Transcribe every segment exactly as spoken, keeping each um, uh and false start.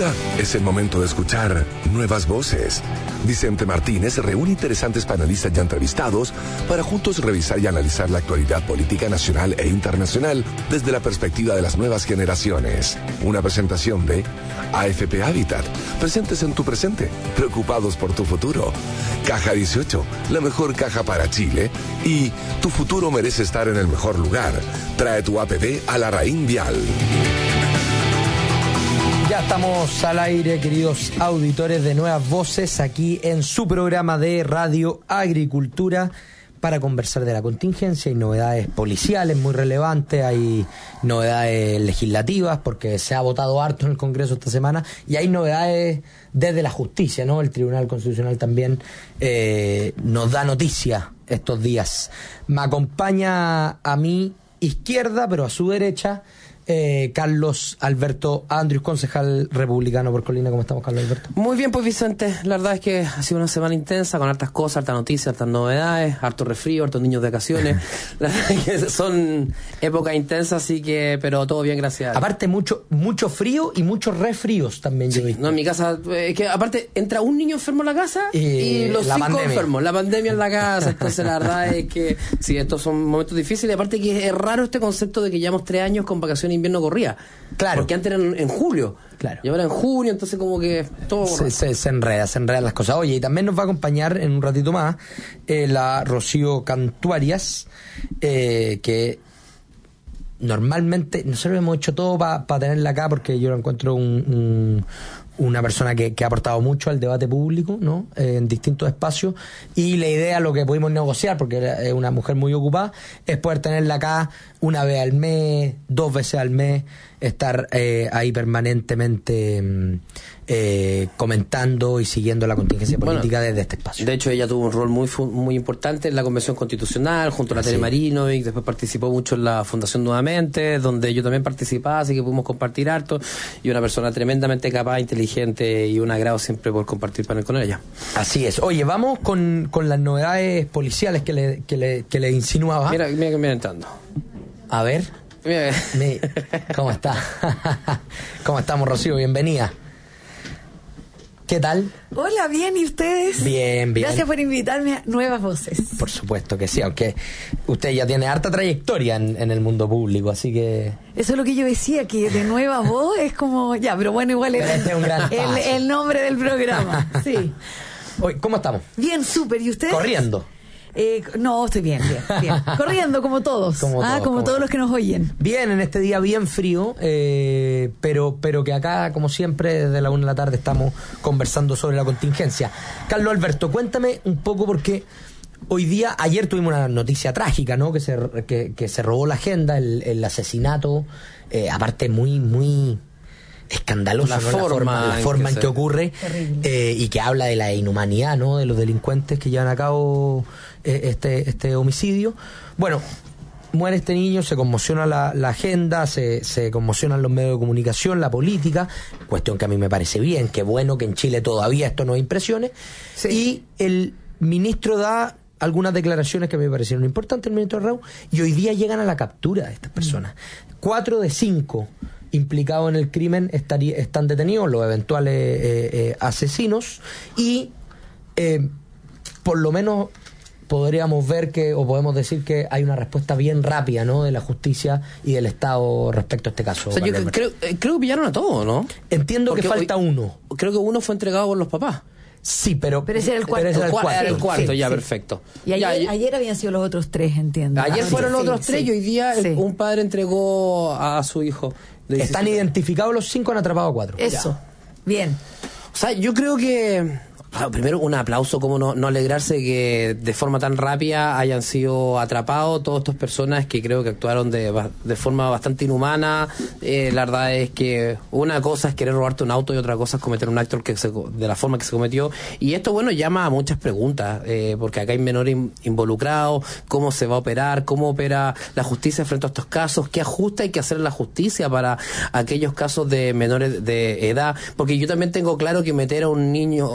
Ahora es el momento de escuchar nuevas voces. Vicente Martínez reúne interesantes panelistas ya entrevistados para juntos revisar y analizar la actualidad política nacional e internacional desde la perspectiva de las nuevas generaciones. Una presentación de A F P Habitat, presentes en tu presente, preocupados por tu futuro. Caja dieciocho, la mejor caja para Chile. Y tu futuro merece estar en el mejor lugar. Trae tu A P B a la Raín Vial. Ya estamos al aire, queridos auditores de Nuevas Voces, aquí en su programa de Radio Agricultura, para conversar de la contingencia. Hay novedades policiales muy relevantes, hay novedades legislativas, porque se ha votado harto en el Congreso esta semana, y hay novedades desde la justicia, ¿no? El Tribunal Constitucional también eh, nos da noticia estos días. Me acompaña a mi izquierda, pero a su derecha, Eh, Carlos Alberto Andrius, concejal republicano por Colina. ¿Cómo estamos, Carlos Alberto? Muy bien, pues, Vicente. La verdad es que ha sido una semana intensa, con hartas cosas, hartas noticias, hartas novedades, harto resfrío, hartos niños de vacaciones. La verdad es que son épocas intensas, así que, pero todo bien, gracias. Aparte, mucho mucho frío y muchos resfríos también, sí, yo he visto. No, en mi casa, es eh, que aparte entra un niño enfermo a la casa y, y los la cinco pandemia. enfermos, la pandemia en la casa. Entonces la verdad es que sí, estos son momentos difíciles. Aparte que es raro este concepto de que llevamos tres años con vacaciones de invierno corrida. Claro. Porque antes eran en julio. Claro. Y ahora en junio, entonces como que todo se, se, se enreda, se enredan las cosas. Oye, y también nos va a acompañar en un ratito más eh, la Rocío Cantuarias, eh, que normalmente nosotros hemos hecho todo para pa tenerla acá, porque yo la encuentro un, un, una persona que, que ha aportado mucho al debate público, ¿no? Eh, en distintos espacios, y la idea, lo que pudimos negociar, porque es una mujer muy ocupada, es poder tenerla acá una vez al mes, dos veces al mes, estar eh, ahí permanentemente eh, comentando y siguiendo la contingencia política, bueno, desde este espacio. De hecho, ella tuvo un rol muy muy importante en la Convención Constitucional, junto a la Tere Marino, y después participó mucho en la Fundación Nuevamente, donde yo también participaba, así que pudimos compartir harto, y una persona tremendamente capaz, inteligente, y un agrado siempre por compartir panel con ella. Así es. Oye, vamos con, con las novedades policiales que le, que le, que le insinuaba. Mira, mira que me viene entrando. A ver. Mi, ¿Cómo está? ¿Cómo estamos, Rocío? Bienvenida. ¿Qué tal? Hola, bien, ¿y ustedes? Bien, bien. Gracias por invitarme a Nuevas Voces. Por supuesto que sí, aunque usted ya tiene harta trayectoria en, en el mundo público, así que... Eso es lo que yo decía, que de Nueva Voz es como... Ya, pero bueno, igual es, este es un gran el, el nombre del programa. Sí. Oye, ¿cómo estamos? Bien, súper. ¿Y ustedes? Corriendo. Eh, no, estoy bien, bien, bien. Corriendo como todos. Como ah, todos, como, como todos los que nos oyen. Bien, en este día bien frío, eh, pero, pero que acá, como siempre, desde la una de la tarde estamos conversando sobre la contingencia. Carlos Alberto, cuéntame un poco, porque hoy día, ayer tuvimos una noticia trágica, ¿no? Que se, que, que se robó la agenda, el, el asesinato, eh, aparte muy, muy... escandaloso, la, ¿no? forma la forma, la forma en que, en que ocurre, eh, y que habla de la inhumanidad, ¿no? De los delincuentes que llevan a cabo eh, este este homicidio. Bueno, muere este niño, se conmociona la, la agenda, se, se conmocionan los medios de comunicación, la política, cuestión que a mí me parece bien, que bueno que en Chile todavía esto nos impresione. Sí. Y el ministro da algunas declaraciones que me parecieron importantes, el ministro Raúl, y hoy día llegan a la captura de estas personas. Mm. Cuatro de cinco implicados en el crimen estaría, están detenidos, los eventuales eh, eh, asesinos, y eh, por lo menos podríamos ver que, o podemos decir que hay una respuesta bien rápida, ¿no?, de la justicia y del Estado respecto a este caso. O sea, yo creo, creo que pillaron a todos, ¿no? Entiendo Porque que falta hoy, uno. Creo que uno fue entregado por los papás. Sí, pero... Pero ese era el cuarto. Era el cuarto, era el cuarto sí, ya, sí. Perfecto. Y ayer, ya, ayer habían sido los otros tres, entiendo. Ayer ah, fueron sí, los otros sí, tres, sí. y hoy día sí. un padre entregó a su hijo. Están identificados los cinco, han atrapado a cuatro. Eso, ya. Bien. O sea, yo creo que... Primero, un aplauso, como no, no alegrarse que de forma tan rápida hayan sido atrapados todas estas personas que creo que actuaron de, de forma bastante inhumana. Eh, la verdad es que una cosa es querer robarte un auto y otra cosa es cometer un acto que se, de la forma que se cometió. Y esto, bueno, llama a muchas preguntas, eh, porque acá hay menores involucrados, cómo se va a operar, cómo opera la justicia frente a estos casos, qué ajuste hay que hacer la justicia para aquellos casos de menores de edad, porque yo también tengo claro que meter a un niño o un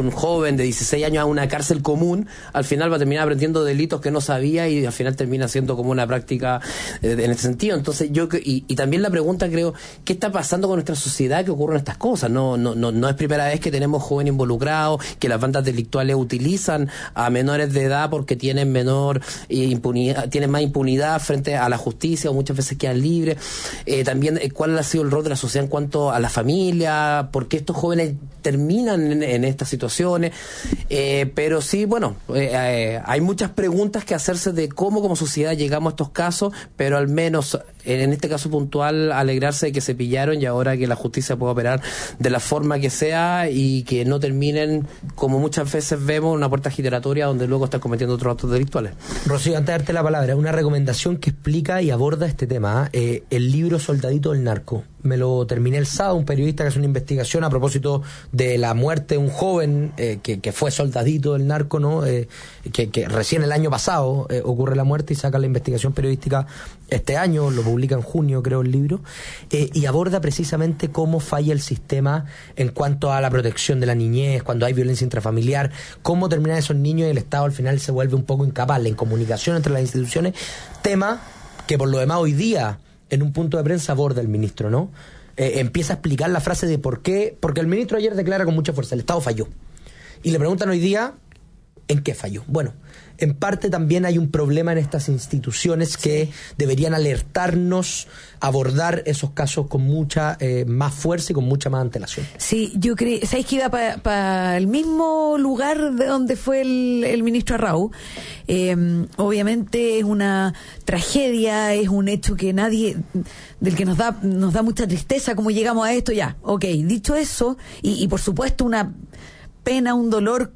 un joven de dieciséis años a una cárcel común, al final va a terminar aprendiendo delitos que no sabía y al final termina siendo como una práctica eh, en ese sentido. Entonces yo y, y también la pregunta, creo, ¿qué está pasando con nuestra sociedad que ocurren estas cosas? No, no, no, no es primera vez que tenemos jóvenes involucrados, que las bandas delictuales utilizan a menores de edad porque tienen menor eh, impunidad, tienen más impunidad frente a la justicia o muchas veces quedan libres. Eh, también eh, cuál ha sido el rol de la sociedad en cuanto a la familia, por qué estos jóvenes terminan en, en estas situaciones, eh, pero sí, bueno, eh, eh, hay muchas preguntas que hacerse de cómo como sociedad llegamos a estos casos, pero al menos en, en este caso puntual alegrarse de que se pillaron y ahora que la justicia pueda operar de la forma que sea y que no terminen, como muchas veces vemos, una puerta giratoria donde luego están cometiendo otros actos delictuales. Rocío, antes de darte la palabra, una recomendación que explica y aborda este tema, eh, el libro Soldadito del Narco. Me lo terminé el sábado, un periodista que hace una investigación a propósito de la muerte de un joven eh, que, que fue soldadito del narco, ¿no? Eh, que, que recién el año pasado eh, ocurre la muerte y saca la investigación periodística este año, lo publica en junio, creo, el libro, eh, y aborda precisamente cómo falla el sistema en cuanto a la protección de la niñez, cuando hay violencia intrafamiliar, cómo terminan esos niños y el Estado al final se vuelve un poco incapaz, la incomunicación entre las instituciones, tema que por lo demás hoy día en un punto de prensa aborda el ministro, ¿no? Eh, empieza a explicar la frase de por qué, porque el ministro ayer declara con mucha fuerza, el Estado falló. Y le preguntan hoy día, ¿en qué falló? Bueno, en parte también hay un problema en estas instituciones que deberían alertarnos, abordar esos casos con mucha eh, más fuerza y con mucha más antelación. Sí, yo creo, ¿sabéis que iba para pa el mismo lugar de donde fue el, el ministro Arrau? Eh, obviamente es una tragedia, es un hecho que nadie, del que nos da, nos da mucha tristeza cómo llegamos a esto, ya, ok, dicho eso, y, y por supuesto una pena, un dolor,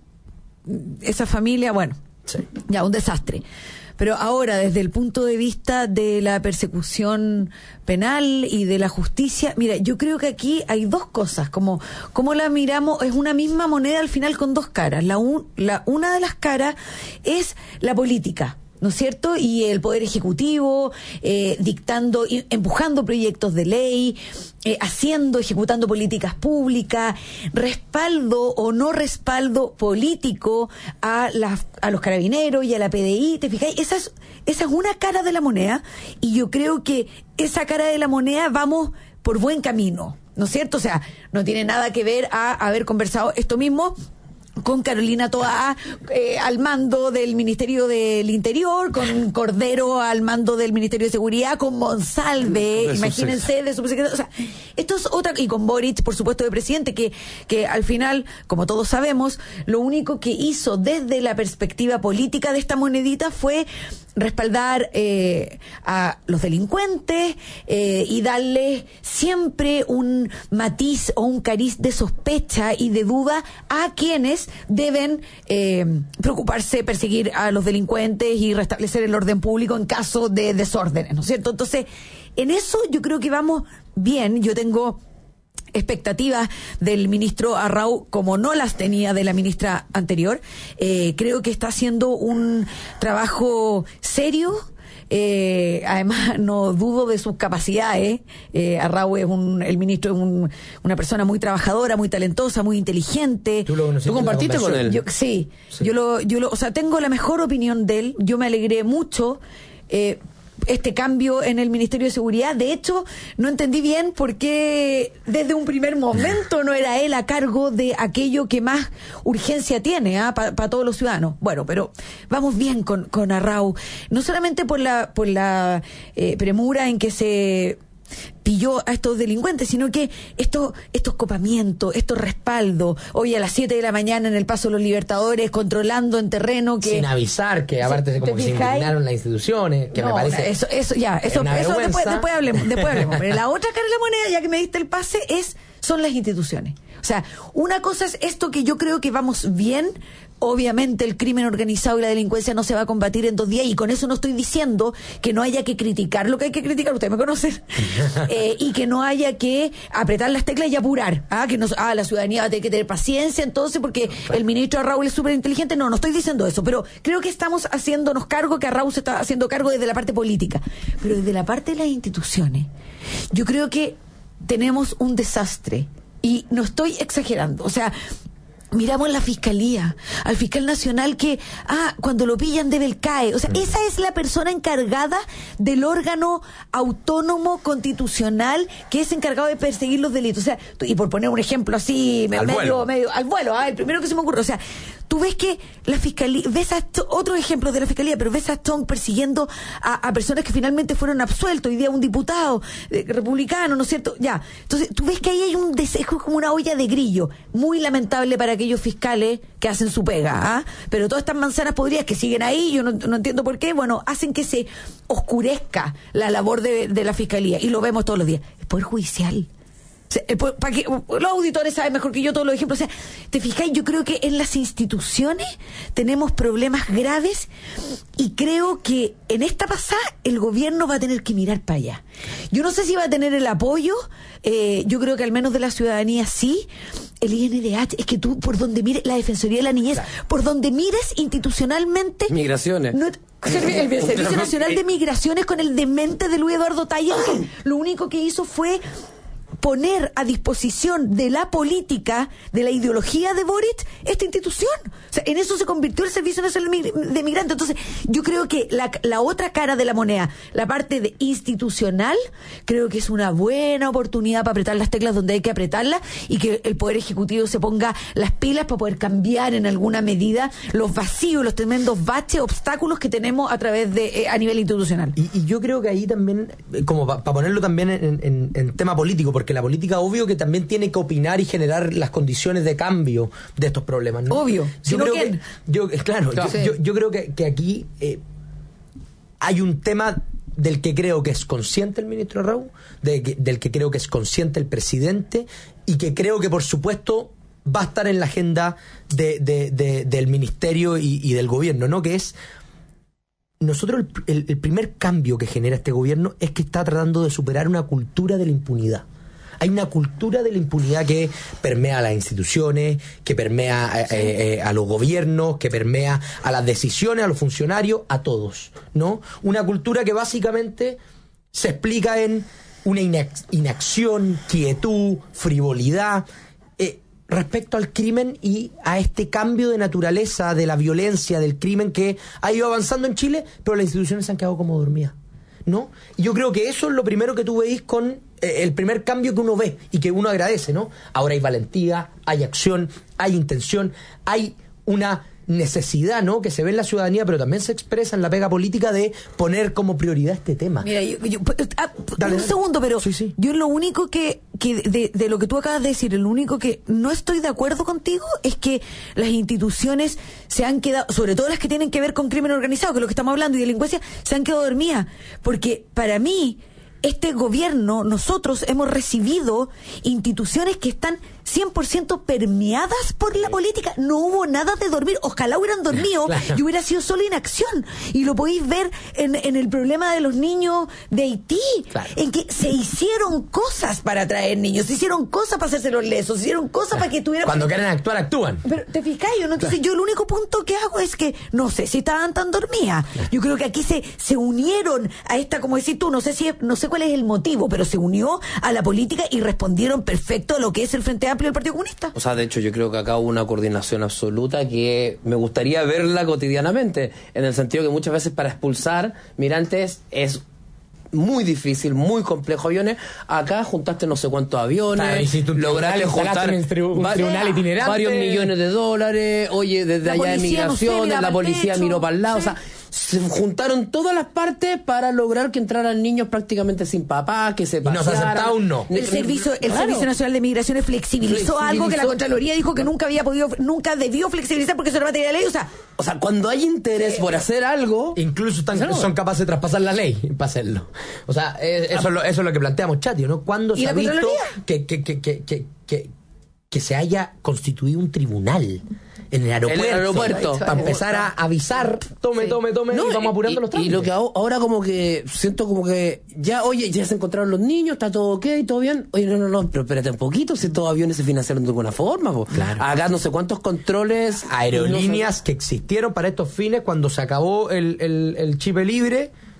esa familia, bueno, sí, ya, un desastre. Pero ahora, desde el punto de vista de la persecución penal y de la justicia, mira, yo creo que aquí hay dos cosas, como, como la miramos, es una misma moneda al final con dos caras. La, un, la una de las caras es la política, ¿no es cierto? Y el Poder Ejecutivo eh, dictando, y empujando proyectos de ley, eh, haciendo, ejecutando políticas públicas, respaldo o no respaldo político a, la, a los carabineros y a la P D I, ¿te fijáis? Esa es, esa es una cara de la moneda, y yo creo que esa cara de la moneda vamos por buen camino, ¿no es cierto? O sea, no tiene nada que ver a haber conversado esto mismo con Carolina Toá eh, al mando del Ministerio del Interior, con Cordero al mando del Ministerio de Seguridad, con Monsalve, de imagínense, de subsecretario, o sea, esto es otra, y con Boric, por supuesto, de presidente, que, que al final, como todos sabemos, lo único que hizo desde la perspectiva política de esta monedita fue respaldar eh, a los delincuentes eh, y darles siempre un matiz o un cariz de sospecha y de duda a quienes deben eh, preocuparse, perseguir a los delincuentes y restablecer el orden público en caso de desórdenes, ¿no es cierto? Entonces, en eso yo creo que vamos bien. Yo tengo expectativas del ministro Arrau como no las tenía de la ministra anterior. Eh, creo que está haciendo un trabajo serio. Eh, además, no dudo de sus capacidades. Eh, Arrau es un, el ministro es un, una persona muy trabajadora, muy talentosa, muy inteligente. ¿Tú, lo ¿Tú compartiste con él? Yo, sí, sí. Yo lo, yo lo, o sea, tengo la mejor opinión de él. Yo me alegré mucho. Eh, este cambio en el Ministerio de Seguridad. De hecho, no entendí bien por qué desde un primer momento no era él a cargo de aquello que más urgencia tiene ¿eh? para pa todos los ciudadanos. Bueno, pero vamos bien con, con Arrau, no solamente por la, por la eh, premura en que se pilló a estos delincuentes, sino que estos estos copamientos, estos respaldos, hoy a las siete de la mañana en el Paso de los Libertadores, controlando en terreno que... Sin avisar, que aparte de como que se inclinaron las instituciones, que no, me parece... Eso, eso, ya, eso, eso después, después hablemos, después hablemos. Pero la otra cara de la moneda, ya que me diste el pase, es son las instituciones. O sea, una cosa es esto que yo creo que vamos bien. Obviamente el crimen organizado y la delincuencia no se va a combatir en dos días, y con eso no estoy diciendo que no haya que criticar lo que hay que criticar, ustedes me conocen, eh, y que no haya que apretar las teclas y apurar, ¿ah? que nos, ah, la ciudadanía va a tener que tener paciencia entonces porque el ministro Arrau es súper inteligente. No, no estoy diciendo eso, pero creo que estamos haciéndonos cargo, que Arrau se está haciendo cargo desde la parte política, pero desde la parte de las instituciones yo creo que tenemos un desastre, y no estoy exagerando. O sea, miramos la fiscalía, al fiscal nacional que, ah, cuando lo pillan debe el C A E. O sea, mm. esa es la persona encargada del órgano autónomo constitucional que es encargado de perseguir los delitos. O sea, y por poner un ejemplo así, al medio, vuelo. medio, al vuelo, ah, el primero que se me ocurre. O sea, tú ves que la fiscalía, ves a otro ejemplo de la fiscalía, pero ves a Strong persiguiendo a, a personas que finalmente fueron absueltos, hoy día un diputado eh, republicano, ¿no es cierto? Ya. Entonces, tú ves que ahí hay un deseo, como una olla de grillo, muy lamentable para aquellos fiscales que hacen su pega, ¿ah? Pero todas estas manzanas podridas que siguen ahí, yo no, no entiendo por qué, bueno, hacen que se oscurezca la labor de, de la fiscalía, y lo vemos todos los días. El Poder Judicial. Para que los auditores saben mejor que yo todos los ejemplos. O sea, te fijáis, yo creo que en las instituciones tenemos problemas graves, y creo que en esta pasada el gobierno va a tener que mirar para allá. Yo no sé si va a tener el apoyo, eh, yo creo que al menos de la ciudadanía sí. El I N D H, es que tú, por donde mires, la Defensoría de la Niñez, claro. por donde mires institucionalmente... Migraciones. No, el, el Servicio Nacional de Migraciones con el demente de Luis Eduardo Taya, que lo único que hizo fue poner a disposición de la política, de la ideología de Boric, esta institución. O sea, en eso se convirtió el Servicio Nacional de Migrantes. Entonces, yo creo que la, la otra cara de la moneda, la parte de institucional, creo que es una buena oportunidad para apretar las teclas donde hay que apretarlas, y que el Poder Ejecutivo se ponga las pilas para poder cambiar en alguna medida los vacíos, los tremendos baches, obstáculos que tenemos a través de, eh, a nivel institucional. Y, y yo creo que ahí también, como para pa ponerlo también en, en, en tema político, porque la política, obvio que también tiene que opinar y generar las condiciones de cambio de estos problemas, ¿no? Obvio. Yo creo que, yo, claro, claro. Yo, yo, yo creo que, que aquí eh, hay un tema del que creo que es consciente el ministro Raúl, de que, del que creo que es consciente el presidente, y que creo que, por supuesto, va a estar en la agenda de, de, de, del ministerio y, y del gobierno, ¿no? Que es... Nosotros el, el, el primer cambio que genera este gobierno es que está tratando de superar una cultura de la impunidad. Hay una cultura de la impunidad que permea a las instituciones, que permea eh, eh, a los gobiernos, que permea a las decisiones, a los funcionarios, a todos, ¿no? Una cultura que básicamente se explica en una inac- inacción, quietud, frivolidad, eh, respecto al crimen y a este cambio de naturaleza de la violencia, del crimen que ha ido avanzando en Chile, pero las instituciones se han quedado como dormidas, ¿no? Y yo creo que eso es lo primero que tú veis con eh, el primer cambio que uno ve y que uno agradece, ¿no? Ahora hay valentía, hay acción, hay intención, hay una necesidad, ¿no? Que se ve en la ciudadanía, pero también se expresa en la pega política de poner como prioridad este tema. Mira, yo, yo, ah, dale, un dale. segundo, pero sí, sí. yo lo único que, que de, de lo que tú acabas de decir, lo único que no estoy de acuerdo contigo es que las instituciones se han quedado, sobre todo las que tienen que ver con crimen organizado, que es lo que estamos hablando, y delincuencia, se han quedado dormidas, porque para mí este gobierno, nosotros hemos recibido instituciones que están cien por ciento permeadas por la política. No hubo nada de dormir. Ojalá hubieran dormido, claro, y hubiera sido solo inacción. Y lo podéis ver en, en el problema de los niños de Haití, claro, en que se hicieron cosas para traer niños, se hicieron cosas para hacerse los lesos, se hicieron cosas, claro, para que tuvieran... Cuando quieren actuar, actúan. Pero te fijáis, ¿no? Entonces, claro, yo el único punto que hago es que no sé si estaban tan dormidas. Claro. Yo creo que aquí se, se unieron a esta, como decís tú, no sé si no sé cuál es el motivo, pero se unió a la política y respondieron perfecto a lo que es el Frente Amplio del Partido Comunista. O sea, de hecho, yo creo que acá hubo una coordinación absoluta que me gustaría verla cotidianamente, en el sentido que muchas veces para expulsar migrantes es muy difícil, muy complejo aviones. Acá juntaste no sé cuántos aviones, claro, lograste juntar un, tri- un tribunal itinerante, varios millones de dólares. Oye, desde la allá de migración, no sé, la policía miró para el lado, sí. O sea, se juntaron todas las partes para lograr que entraran niños prácticamente sin papá, que se pasearan. Y nos aceptaron, no. El servicio, el claro. Servicio Nacional de Migraciones flexibilizó, flexibilizó algo que la Contraloría dijo que nunca había podido, nunca debió flexibilizar porque eso era materia de ley. O sea, o sea, cuando hay interés eh, por hacer algo, incluso están, ¿no? son capaces de traspasar la ley para hacerlo. O sea, es, eso, es lo, eso es lo que planteamos, Chatio, ¿no? ¿Cuándo se ha visto que, que, que, que, que, que, que se haya constituido un tribunal en el aeropuerto, el aeropuerto para empezar a avisar, tome, sí. tome, tome, no, y vamos apurando y, los trámites? Y lo que ahora como que siento como que ya, oye, ya se encontraron los niños, está todo ok, todo bien. Oye, no, no, no, pero espérate un poquito, si estos aviones se financiaron de alguna forma, po. Claro. Acá no sé cuántos controles. Aerolíneas no sé... que existieron para estos fines cuando se acabó el, el, el chip libre,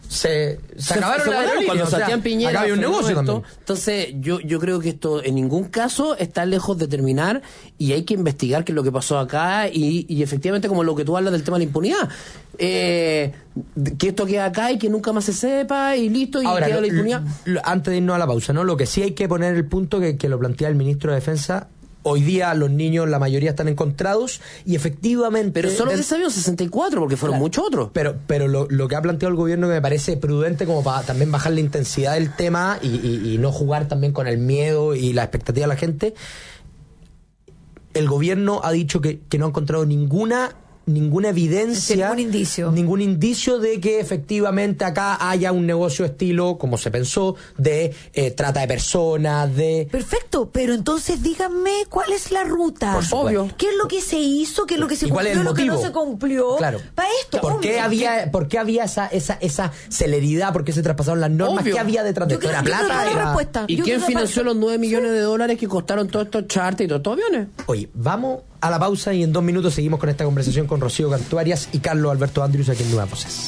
se, se, se acabaron las aerolíneas. Cuando o sea, Sebastián Piñera acá había un negocio esto, también. Entonces, yo, yo creo que esto en ningún caso está lejos de terminar y hay que investigar qué es lo que pasó acá y, y efectivamente, como lo que tú hablas del tema de la impunidad, eh, que esto queda acá y que nunca más se sepa y listo, y Ahora, queda lo, la impunidad. Lo, antes de irnos a la pausa, ¿no? Lo que sí hay que poner el punto que, que lo plantea el ministro de Defensa. Hoy día los niños, la mayoría están encontrados y efectivamente... Pero solo del, se sabían sesenta y cuatro porque fueron claro, muchos otros. Pero pero lo, lo que ha planteado el gobierno, que me parece prudente como para también bajar la intensidad del tema y, y, y no jugar también con el miedo y la expectativa de la gente, el gobierno ha dicho que, que no ha encontrado ninguna... ninguna evidencia, ningún indicio. ningún indicio de que efectivamente acá haya un negocio estilo, como se pensó, de eh, trata de personas, de... Perfecto, pero entonces díganme cuál es la ruta. Por supuesto. ¿Qué es lo que se hizo? ¿Qué es lo que se ¿Y cuál es cumplió? el ¿Lo que no motivo? se cumplió? Claro. Para esto, ¿Por qué hombre, había, por qué había esa, esa, esa celeridad? ¿Por qué se traspasaron las normas? Obvio. ¿Qué había detrás de Yo esto? creo- ¿Era yo creo plata? que la Era- respuesta. ¿Y Yo quién creo que financió aparte- los nueve millones de dólares que costaron todos estos charters y todos estos aviones? Oye, vamos a la pausa y en dos minutos seguimos con esta conversación con Rocío Cantuarias y Carlos Alberto Andrius aquí en Nuevas Voces.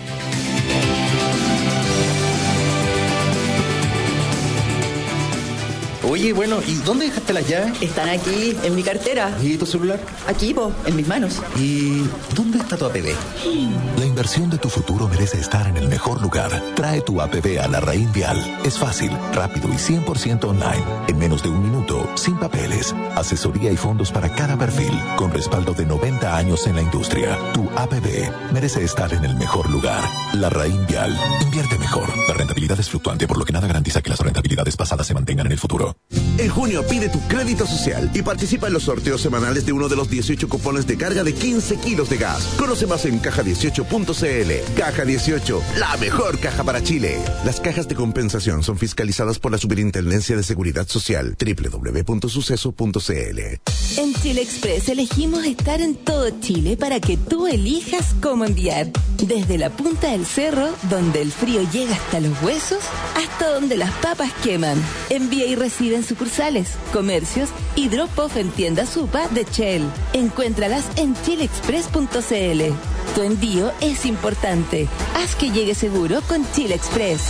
Oye, bueno, ¿y dónde dejaste las llaves? Están aquí, en mi cartera. ¿Y tu celular? Aquí, po, en mis manos. ¿Y dónde está tu A P B? La inversión de tu futuro merece estar en el mejor lugar. Trae tu A P B a la Raín Vial. Es fácil, rápido y cien por ciento online. En menos de un minuto, sin papeles. Asesoría y fondos para cada perfil, con respaldo de noventa años en la industria. Tu A P B merece estar en el mejor lugar. La Raín Vial. Invierte mejor. La rentabilidad es fluctuante, por lo que nada garantiza que las rentabilidades pasadas se mantengan en el futuro. En junio pide tu crédito social y participa en los sorteos semanales de uno de los dieciocho cupones de carga de quince kilos de gas. Conoce más en caja dieciocho punto c l. Caja dieciocho, la mejor caja para Chile. Las cajas de compensación son fiscalizadas por la Superintendencia de Seguridad Social. doble u doble u doble u punto suceso punto c l. En Chile Express elegimos estar en todo Chile para que tú elijas cómo enviar. Desde la punta del cerro, donde el frío llega hasta los huesos, hasta donde las papas queman. Envía y recibe en sucursales, comercios y drop-off en tiendas U P A de Shell. Encuéntralas en chile express punto c l. Tu envío es importante. Haz que llegue seguro con Chile Express.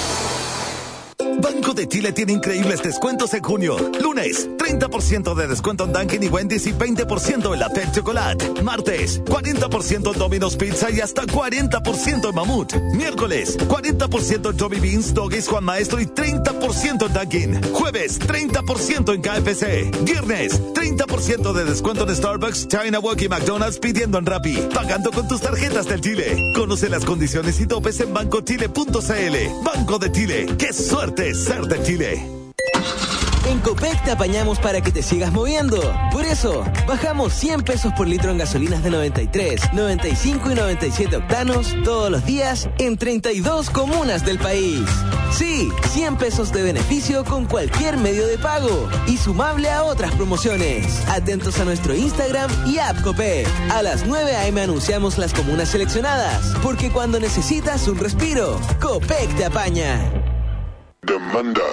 Banco de Chile tiene increíbles descuentos en junio. Lunes, treinta por ciento de descuento en Dunkin' y Wendy's y veinte por ciento en la Tech Chocolate. Martes, cuarenta por ciento en Domino's Pizza y hasta cuarenta por ciento en Mamut. Miércoles, cuarenta por ciento en Tommy Beans, Doggies, Juan Maestro y treinta por ciento en Dunkin'. Jueves, treinta por ciento en K F C. Viernes, treinta por ciento de descuento en Starbucks, China Walk y McDonald's pidiendo en Rappi. Pagando con tus tarjetas del Chile. Conoce las condiciones y topes en banco chile punto c l. Banco de Chile. ¡Qué suerte ser de Chile! En Copec te apañamos para que te sigas moviendo. Por eso, bajamos cien pesos por litro en gasolinas de noventa y tres, noventa y cinco y noventa y siete octanos todos los días en treinta y dos comunas del país. Sí, cien pesos de beneficio con cualquier medio de pago y sumable a otras promociones. Atentos a nuestro Instagram y app Copec. A las nueve a eme anunciamos las comunas seleccionadas, porque cuando necesitas un respiro, Copec te apaña. Demanda.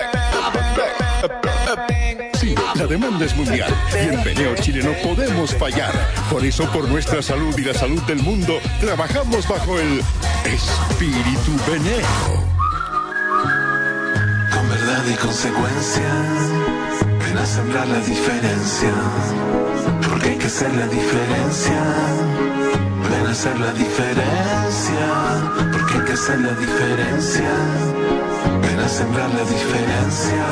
Sí, la demanda es mundial y en Peneo Chile no podemos fallar. Por eso, por nuestra salud y la salud del mundo, trabajamos bajo el espíritu Peneo. Con verdad y consecuencia, ven a sembrar la diferencia. Porque hay que hacer la diferencia. Ven a hacer la diferencia. Porque hay que hacer la diferencia. Ven a sembrar la diferencia.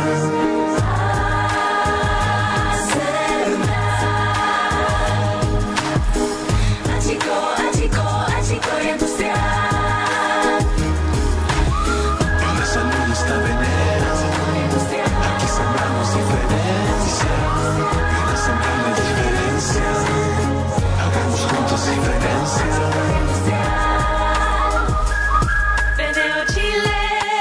Achico, achico, achico y industrial. En la salud está veneno. Aquí sembramos diferencia. Ven a sembrar la diferencia. Hagamos juntos diferencia. Peneo Chile.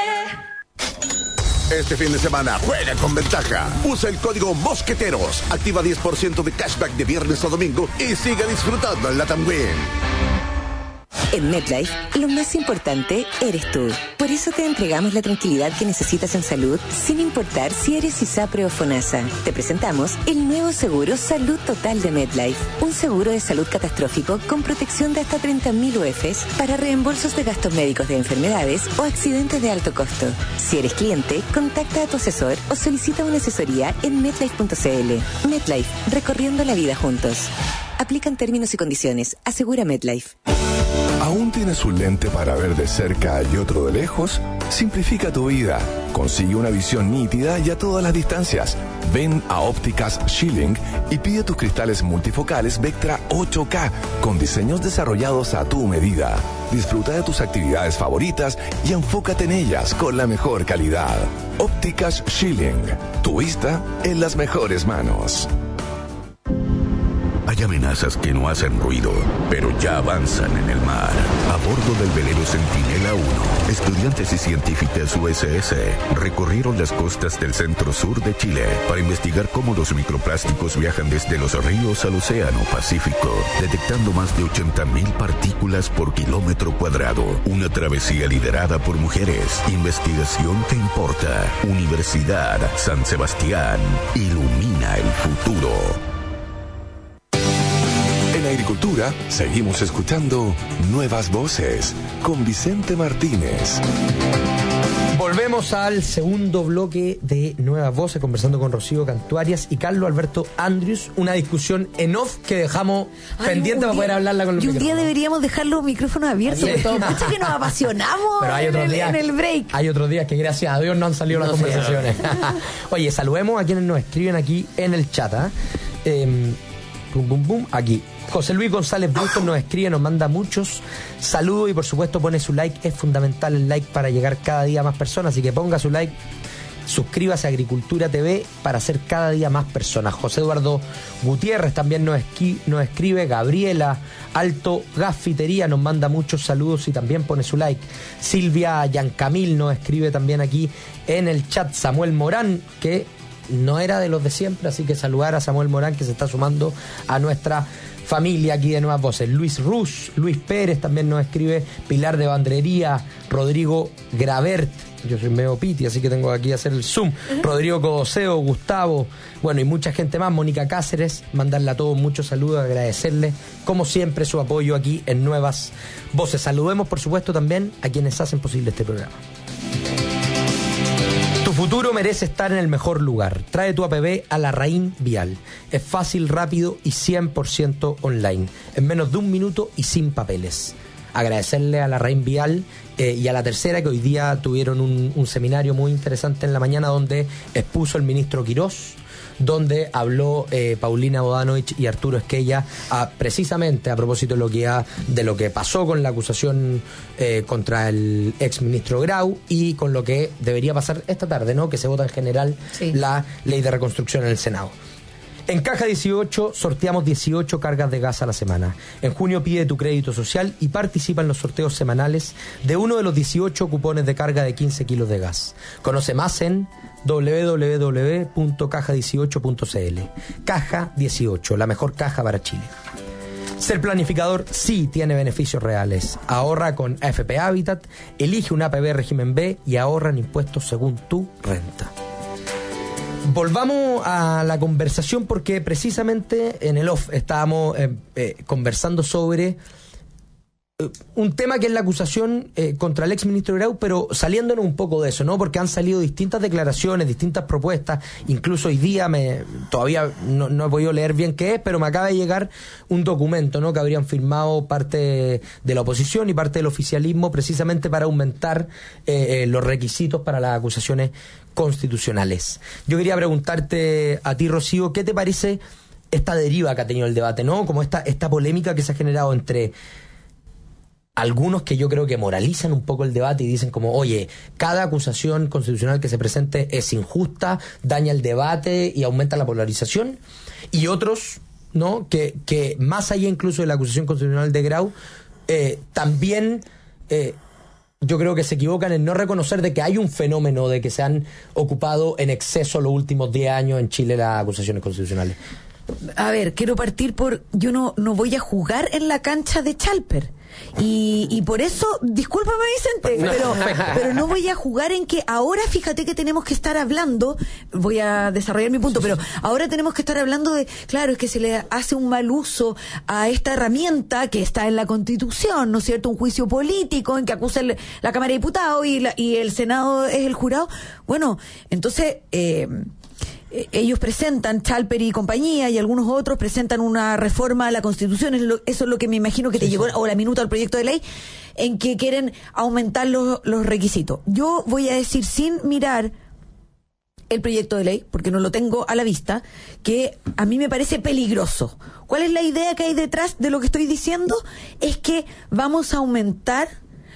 Este fin de semana juega con ventaja. Usa el código Mosqueteros. Activa diez por ciento de cashback de viernes a domingo y sigue disfrutando en LATAM Win. En MetLife, lo más importante eres tú. Por eso te entregamos la tranquilidad que necesitas en salud, sin importar si eres ISAPRE o FONASA. Te presentamos el nuevo seguro Salud Total de MetLife. Un seguro de salud catastrófico con protección de hasta treinta mil U Fs para reembolsos de gastos médicos de enfermedades o accidentes de alto costo. Si eres cliente, contacta a tu asesor o solicita una asesoría en metlife punto c l. MetLife, recorriendo la vida juntos. Aplican términos y condiciones. Asegura MetLife. ¿Aún tienes un lente para ver de cerca y otro de lejos? Simplifica tu vida. Consigue una visión nítida y a todas las distancias. Ven a Ópticas Schilling y pide tus cristales multifocales Vectra ocho K con diseños desarrollados a tu medida. Disfruta de tus actividades favoritas y enfócate en ellas con la mejor calidad. Ópticas Schilling. Tu vista en las mejores manos. Hay amenazas que no hacen ruido, pero ya avanzan en el mar. A bordo del velero Centinela uno, estudiantes y científicas U S S recorrieron las costas del centro-sur de Chile para investigar cómo los microplásticos viajan desde los ríos al océano Pacífico, detectando más de ochenta mil partículas por kilómetro cuadrado. Una travesía liderada por mujeres. Investigación que importa. Universidad San Sebastián. Ilumina el futuro. En Agricultura, seguimos escuchando Nuevas Voces con Vicente Martínez. Volvemos al segundo bloque de Nuevas Voces, conversando con Rocío Cantuarias y Carlos Alberto Andrius. Una discusión en off que dejamos Ay, pendiente para poder hablarla con los Y un micrófonos. día deberíamos dejar los micrófonos abiertos, porque todo mucho que nos apasionamos Pero hay en, otros el, días, en el break. Hay otros días que gracias a Dios no han salido no las sé, conversaciones. Oye, saludemos a quienes nos escriben aquí en el chat. ¿eh? Eh, Bum, bum, bum, aquí. José Luis González Bustos nos escribe, nos manda muchos saludos y por supuesto pone su like. Es fundamental el like para llegar cada día a más personas, así que ponga su like, suscríbase a Agricultura T V para hacer cada día más personas. José Eduardo Gutiérrez también nos, esqui, nos escribe. Gabriela Alto Gafitería nos manda muchos saludos y también pone su like. Silvia Yancamil nos escribe también aquí en el chat. Samuel Morán, que no era de los de siempre, así que saludar a Samuel Morán, que se está sumando a nuestra familia aquí de Nuevas Voces. Luis Ruz, Luis Pérez también nos escribe. Pilar de Bandrería, Rodrigo Gravert, yo soy medio piti, así que tengo aquí que hacer el zoom. ¿Eh? Rodrigo Codoseo, Gustavo, bueno, y mucha gente más. Mónica Cáceres, mandarle a todos muchos saludos, agradecerle como siempre su apoyo aquí en Nuevas Voces. Saludemos por supuesto también a quienes hacen posible este programa. Tu futuro merece estar en el mejor lugar. Trae tu A P B a Larraín Vial. Es fácil, rápido y cien por ciento online. En menos de un minuto y sin papeles. Agradecerle a Larraín Vial eh, y a La Tercera, que hoy día tuvieron un, un seminario muy interesante en la mañana donde expuso el ministro Quirós, donde habló eh, Paulina Bodanovich y Arturo Esquella a, precisamente a propósito de lo que ha, de lo que pasó con la acusación eh, contra el ex ministro Grau y con lo que debería pasar esta tarde, ¿no? Que se vota en general sí. la ley de reconstrucción en el Senado. En Caja dieciocho sorteamos dieciocho cargas de gas a la semana. En junio pide tu crédito social y participa en los sorteos semanales de uno de los dieciocho cupones de carga de quince kilos de gas. Conoce más en doble u doble u doble u punto caja dieciocho punto c l. Caja dieciocho, la mejor caja para Chile. Ser planificador sí tiene beneficios reales. Ahorra con A F P Habitat, elige un A P B régimen B y ahorra en impuestos según tu renta. Volvamos a la conversación porque precisamente en el off estábamos eh, eh, conversando sobre eh, un tema que es la acusación eh, contra el exministro Grau, pero saliéndonos un poco de eso, ¿no? Porque han salido distintas declaraciones, distintas propuestas, incluso hoy día me todavía no, no he podido leer bien qué es, pero me acaba de llegar un documento, ¿no? Que habrían firmado parte de la oposición y parte del oficialismo precisamente para aumentar eh, eh, los requisitos para las acusaciones constitucionales. Yo quería preguntarte a ti, Rocío, ¿qué te parece esta deriva que ha tenido el debate, ¿no? Como esta, esta polémica que se ha generado entre algunos que yo creo que moralizan un poco el debate y dicen como, oye, cada acusación constitucional que se presente es injusta, daña el debate y aumenta la polarización, y otros, ¿no? Que, que más allá incluso de la acusación constitucional de Grau, eh, también eh, yo creo que se equivocan en no reconocer de que hay un fenómeno de que se han ocupado en exceso los últimos diez años en Chile las acusaciones constitucionales. a ver, quiero partir por, yo no, no voy a jugar en la cancha de Chalper. Y, y por eso, discúlpame Vicente, pero, pero no voy a jugar en que ahora fíjate que tenemos que estar hablando, voy a desarrollar mi punto, pero ahora tenemos que estar hablando de, claro, es que se le hace un mal uso a esta herramienta que está en la Constitución, ¿no es cierto? Un juicio político en que acusa el, la Cámara de Diputados y, la, y el Senado es el jurado. Bueno, entonces... Eh, ellos presentan, Chalper y compañía y algunos otros presentan una reforma a la Constitución, es lo, eso es lo que me imagino que te sí, llegó, sí. o la minuta al proyecto de ley, en que quieren aumentar los, los requisitos. Yo voy a decir, sin mirar el proyecto de ley, porque no lo tengo a la vista, que a mí me parece peligroso. ¿Cuál es la idea que hay detrás de lo que estoy diciendo? Es que vamos a aumentar...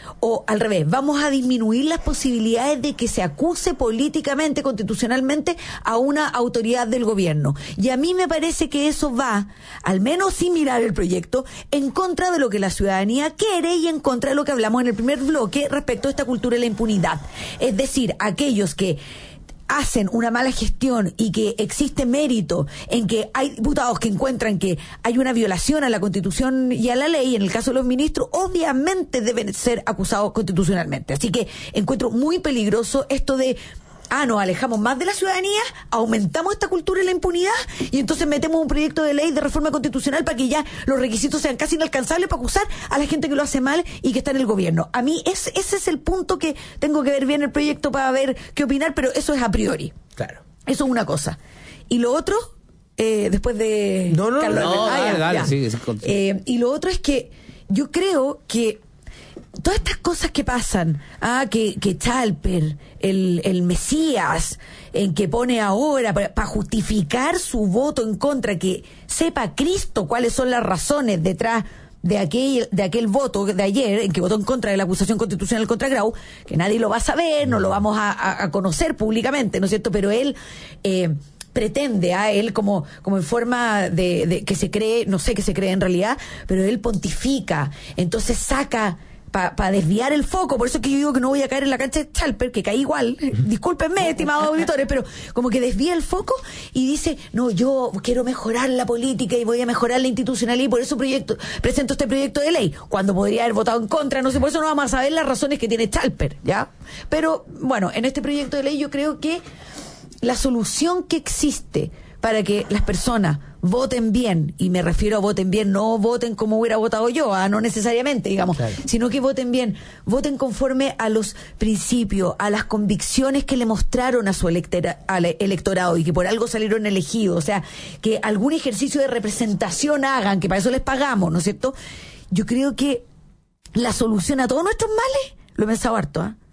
o al revés, vamos a disminuir las posibilidades de que se acuse políticamente, constitucionalmente, a una autoridad del gobierno. Y a mí me parece que eso va, al menos sin mirar el proyecto, en contra de lo que la ciudadanía quiere y en contra de lo que hablamos en el primer bloque respecto a esta cultura de la impunidad. Es decir, aquellos que hacen una mala gestión y que existe mérito en que hay diputados que encuentran que hay una violación a la Constitución y a la ley, en el caso de los ministros, obviamente deben ser acusados constitucionalmente. Así que encuentro muy peligroso esto de, ah, nos alejamos más de la ciudadanía, aumentamos esta cultura de la impunidad y entonces metemos un proyecto de ley de reforma constitucional para que ya los requisitos sean casi inalcanzables para acusar a la gente que lo hace mal y que está en el gobierno. A mí es, ese es el punto que tengo que ver bien el proyecto para ver qué opinar, pero eso es a priori. Claro. Eso es una cosa. Y lo otro, eh, después de... No, no, Carlos, no, ah, dale, ya, dale, ya. sí, sí, sí. Eh, y lo otro es que yo creo que todas estas cosas que pasan, ah, que, que Chalper, el, el Mesías, en que pone ahora para, para justificar su voto en contra, que sepa Cristo cuáles son las razones detrás de aquel, de aquel voto de ayer, en que votó en contra de la acusación constitucional contra Grau, que nadie lo va a saber, no lo vamos a, a, a conocer públicamente, ¿no es cierto? Pero él... Eh, pretende a él como como en forma de, de que se cree, no sé qué se cree en realidad, pero él pontifica, entonces saca para pa desviar el foco. Por eso es que yo digo que no voy a caer en la cancha de Chalper, que caí igual, discúlpenme, estimados auditores, pero como que desvía el foco y dice, no, yo quiero mejorar la política y voy a mejorar la institucionalidad y por eso proyecto, presento este proyecto de ley, cuando podría haber votado en contra, no sé, por eso no vamos a saber las razones que tiene Chalper, ¿ya? Pero bueno, en este proyecto de ley yo creo que la solución que existe para que las personas voten bien, y me refiero a voten bien, no voten como hubiera votado yo, ah, no necesariamente, digamos, claro, sino que voten bien, voten conforme a los principios, a las convicciones que le mostraron a su electora, al electorado y que por algo salieron elegidos, o sea, que algún ejercicio de representación hagan, que para eso les pagamos, ¿no es cierto? Yo creo que la solución a todos nuestros males, lo he pensado harto, ¿eh?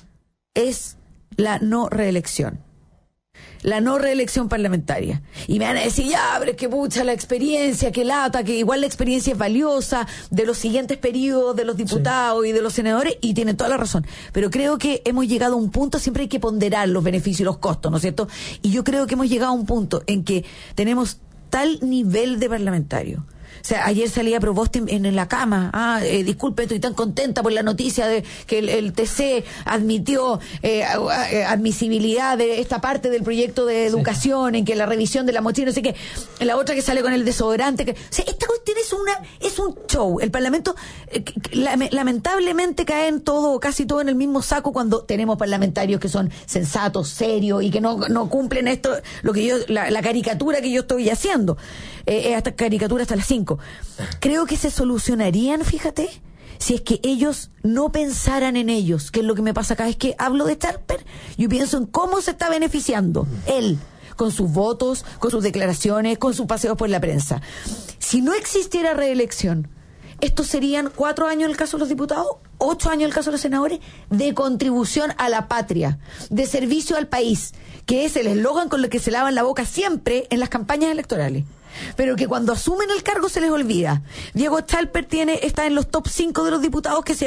es la no reelección. La no reelección parlamentaria. Y me van a decir, ya, pero es que pucha la experiencia, que lata, que igual la experiencia es valiosa de los siguientes periodos de los diputados sí. y de los senadores, y tienen toda la razón. Pero creo que hemos llegado a un punto, siempre hay que ponderar los beneficios y los costos, ¿no es cierto? Y yo creo que hemos llegado a un punto en que tenemos tal nivel de parlamentario. O sea, ayer salía Proboste en, en la cama. Ah, eh, disculpe, estoy tan contenta por la noticia de que el, el T C admitió eh, admisibilidad de esta parte del proyecto de educación, sí. en que la revisión de la mochila, no sé qué. La otra que sale con el desodorante. Que, o sea, esta cuestión es una es un show. El Parlamento eh, lamentablemente cae en todo o casi todo en el mismo saco cuando tenemos parlamentarios que son sensatos, serios y que no, no cumplen esto, lo que yo la, la caricatura que yo estoy haciendo. Eh, esta caricatura hasta las cinco. Creo que se solucionarían, fíjate, si es que ellos no pensaran en ellos, que es lo que me pasa cada vez que hablo de Chalper. Yo pienso en cómo se está beneficiando él, con sus votos, con sus declaraciones, con sus paseos por la prensa. Si no existiera reelección, estos serían cuatro años en el caso de los diputados, ocho años en el caso de los senadores, de contribución a la patria, de servicio al país, que es el eslogan con el que se lavan la boca siempre en las campañas electorales. Pero que cuando asumen el cargo se les olvida. Diego Chalper tiene, está en los top cinco de los diputados que se va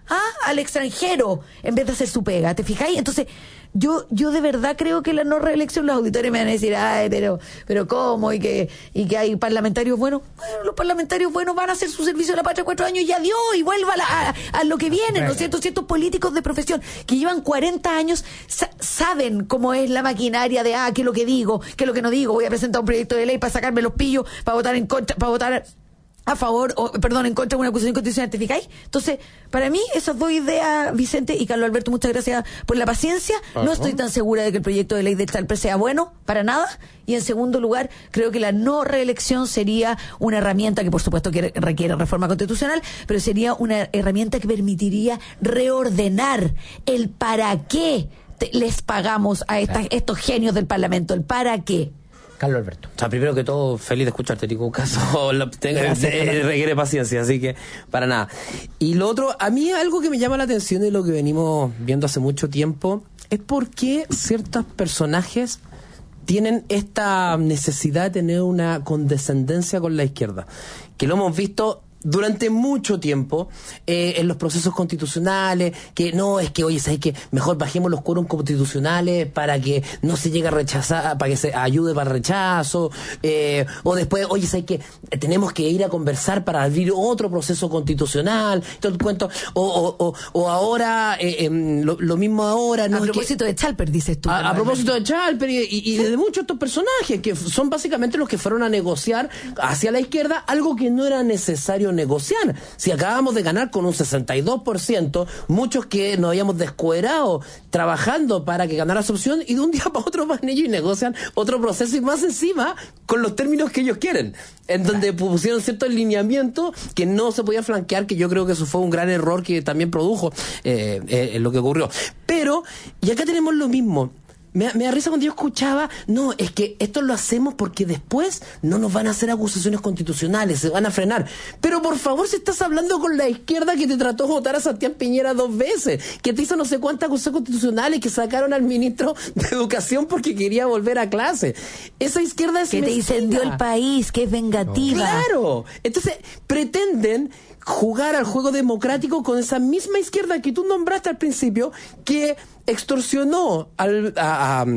¿ah? al extranjero en vez de hacer su pega, ¿te fijáis? Entonces, yo yo de verdad creo que la no reelección, los auditores me van a decir, ay, pero pero ¿cómo? Y que y que hay parlamentarios buenos. Bueno, los parlamentarios buenos van a hacer su servicio a la patria cuatro años y adiós, y vuelva a, la, a, a lo que viene, ¿no es cierto? Ciertos políticos de profesión que llevan cuarenta años sa- saben cómo es la maquinaria de, ah, qué es lo que digo, qué es lo que no digo, voy a presentar un proyecto de ley para sacarme los pillos, para votar en contra, para votar a favor, o, perdón, en contra de una acusación constitucional, ¿te fijáis? Entonces, para mí, esas dos ideas, Vicente y Carlos Alberto, muchas gracias por la paciencia. Ajá. No estoy tan segura de que el proyecto de ley de Chalper sea bueno, para nada. Y en segundo lugar, creo que la no reelección sería una herramienta que, por supuesto, que requiere reforma constitucional, pero sería una herramienta que permitiría reordenar el para qué te- les pagamos a estas, estos genios del Parlamento, el para qué. Carlos Alberto. O sea, primero que todo, feliz de escucharte, ningún caso la- tenga- Gracias, eh, Carlos. requiere paciencia, así que para nada. Y lo otro, a mí algo que me llama la atención y lo que venimos viendo hace mucho tiempo es por qué ciertos personajes tienen esta necesidad de tener una condescendencia con la izquierda, que lo hemos visto durante mucho tiempo eh, en los procesos constitucionales, que no, es que oye, ¿sabes qué? Mejor bajemos los quórum constitucionales para que no se llegue a rechazar, para que se ayude para rechazo, eh, o después, oye, ¿sabes qué? Tenemos que ir a conversar para abrir otro proceso constitucional, todo el cuento, o, o, o, o ahora, eh, eh, lo, lo mismo ahora, ¿no? A propósito de Chalper, dices tú. A, a propósito de Chalper y, y, y de muchos de estos personajes que f- son básicamente los que fueron a negociar hacia la izquierda algo que no era necesario negociar. Si acabamos de ganar con un sesenta y dos por ciento, muchos que nos habíamos descuerado trabajando para que ganara su opción, y de un día para otro van ellos y negocian otro proceso y más encima con los términos que ellos quieren, en donde pusieron ciertos lineamientos que no se podía flanquear, que yo creo que eso fue un gran error que también produjo eh, eh, lo que ocurrió. Pero, y acá tenemos lo mismo. Me, me da risa cuando yo escuchaba, no, es que esto lo hacemos porque después no nos van a hacer acusaciones constitucionales, se van a frenar. Pero por favor, si estás hablando con la izquierda que te trató de votar a Sebastián Piñera dos veces, que te hizo no sé cuántas acusaciones constitucionales, que sacaron al ministro de Educación porque quería volver a clase. Esa izquierda es Que te mezquina. incendió el país, que es vengativa. Claro. Entonces, pretenden jugar al juego democrático con esa misma izquierda que tú nombraste al principio, que extorsionó al, a, a,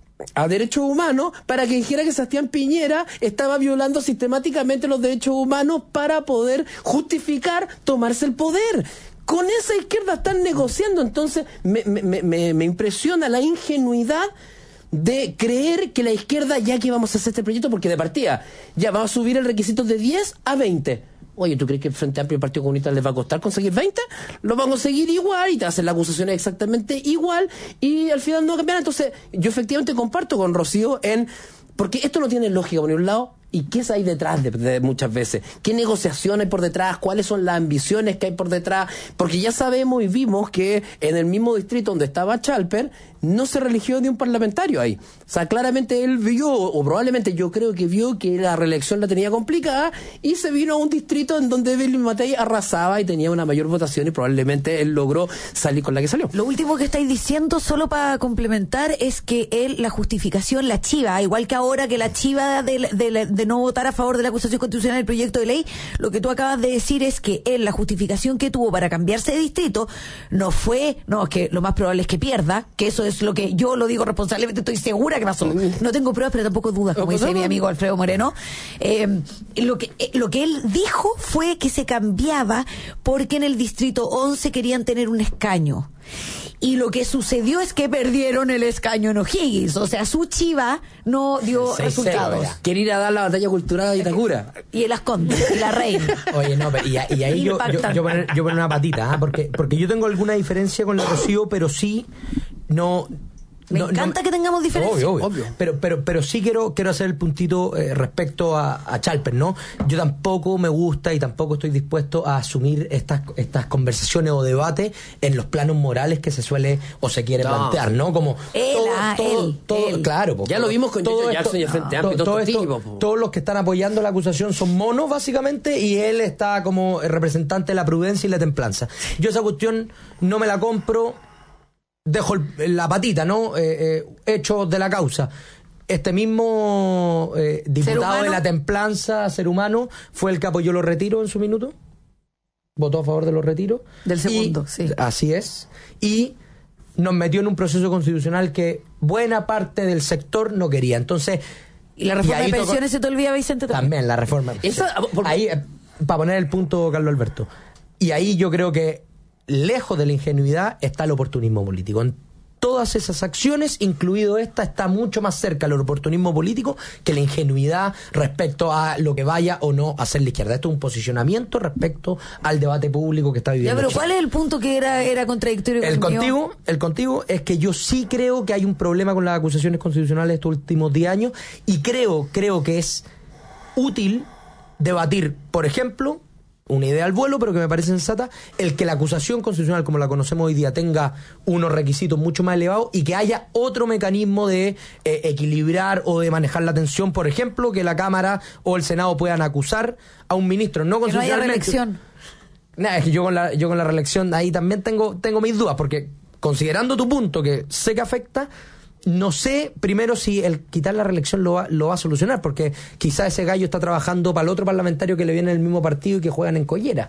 a derechos humanos para que dijera que Sebastián Piñera estaba violando sistemáticamente los derechos humanos para poder justificar tomarse el poder. Con esa izquierda están negociando. Entonces, me, me, me, me impresiona la ingenuidad de creer que la izquierda, ya que vamos a hacer este proyecto, porque de partida ya va a subir el requisito de diez a veinte. Oye, ¿tú crees que el Frente Amplio y el Partido Comunista les va a costar conseguir veinte? Lo van a conseguir igual y te hacen la acusación exactamente igual y al final no cambiará. Entonces, yo efectivamente comparto con Rocío en... Porque esto no tiene lógica por un lado. ¿Y qué hay detrás de, de muchas veces? ¿Qué negociación hay por detrás? ¿Cuáles son las ambiciones que hay por detrás? Porque ya sabemos y vimos que en el mismo distrito donde estaba Chalper no se religió ni un parlamentario ahí. O sea, claramente él vio, o probablemente yo creo que vio que la reelección la tenía complicada y se vino a un distrito en donde Evelyn Matei arrasaba y tenía una mayor votación y probablemente él logró salir con la que salió. Lo último que estáis diciendo, solo para complementar, es que él, la justificación, la chiva, igual que ahora que la chiva de, de, de no votar a favor de la acusación constitucional del proyecto de ley, lo que tú acabas de decir es que él, la justificación que tuvo para cambiarse de distrito, no fue, no, es que lo más probable es que pierda, que eso es lo que yo lo digo responsablemente, estoy segura que pasó. No tengo pruebas, pero tampoco dudas, como dice mi amigo Alfredo Moreno. Eh, lo que eh, lo que él dijo fue que se cambiaba porque en el distrito once querían tener un escaño. Y lo que sucedió es que perdieron el escaño en O'Higgins. O sea, su chiva no dio resultados. Quiere ir a dar la batalla cultural a Itacura. Y el Asconde, y la reina. Oye, no, pero- y, y ahí yo, yo, yo, poner, yo poner una patita, ¿ah? porque, porque yo tengo alguna diferencia con la Rocío, pero sí no... Me no, encanta no, que tengamos diferencias. Obvio, obvio. Pero, pero, pero sí quiero, quiero hacer el puntito eh, respecto a, a Chalper, ¿no? Yo tampoco me gusta y tampoco estoy dispuesto a asumir estas, estas conversaciones o debates en los planos morales que se suele o se quiere No. plantear, ¿no? Como Él, todo, ah, todo, él, todo- él. claro, po, Ya lo vimos con todo Giorgio esto- Jackson y el Frente to- Amplio y todos todo estos esto- tipos, po. todos los que están apoyando la acusación son monos, básicamente, y él está como representante de la prudencia y la templanza. Yo esa cuestión no me la compro. Dejo el- la patita, ¿no? Eh, eh, hechos de la causa. Este mismo eh, diputado humano? de la templanza, ser humano, fue el que apoyó los retiros en su minuto. votó a favor de los retiros. Del segundo, y, sí. Así es. Y nos metió en un proceso constitucional que buena parte del sector no quería. Entonces... ¿Y la reforma y de tocó, pensiones se te olvida, Vicente? También, también la reforma. Esa, por... Ahí, para poner el punto, Carlos Alberto. Y ahí yo creo que lejos de la ingenuidad está el oportunismo político. En todas esas acciones, incluido esta, está mucho más cerca el oportunismo político que la ingenuidad respecto a lo que vaya o no a hacer la izquierda. Esto es un posicionamiento respecto al debate público que está viviendo. Ya, pero Chile. ¿cuál es el punto que era, era contradictorio con El el mío? contigo, el contigo es que yo sí creo que hay un problema con las acusaciones constitucionales estos últimos diez años y creo, creo que es útil debatir, por ejemplo, una idea al vuelo, pero que me parece sensata, el que la acusación constitucional, como la conocemos hoy día, tenga unos requisitos mucho más elevados y que haya otro mecanismo de eh, equilibrar o de manejar la tensión, por ejemplo, que la Cámara o el Senado puedan acusar a un ministro no Que no haya constitucionalmente. reelección. Nah, es que yo con la, yo con la reelección ahí también tengo, tengo mis dudas, porque considerando tu punto, que sé que afecta, no sé primero si el quitar la reelección lo va, lo va a solucionar, porque quizá ese gallo está trabajando para el otro parlamentario que le viene del mismo partido y que juegan en collera.